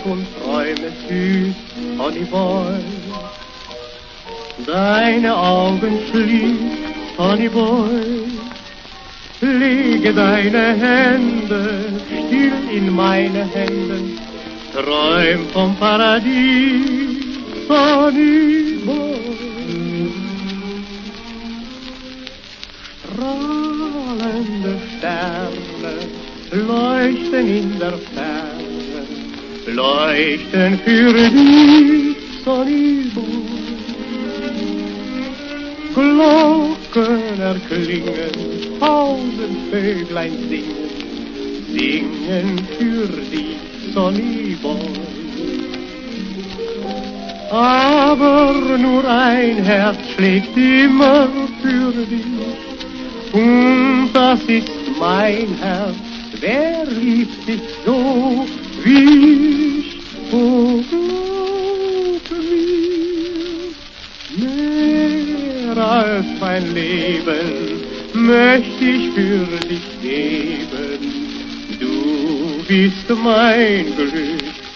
und träume süß, Honeyboy. Deine Augen schließ, Honeyboy. Lege deine Hände still in meine Hände, träum vom Paradies, Honeyboy. Strahlende Sterne leuchten in der Ferne, leuchten für dich, Honeyboy. Glocken erklingen, tausend Vöglein singen, singen für dich, Honeyboy. Aber nur ein Herz schlägt immer für dich, und das ist mein Herz. Wer liebt dich so wie ich? Oh, glaube mir, mehr als mein Leben möchte ich für dich geben. Du bist mein Glück.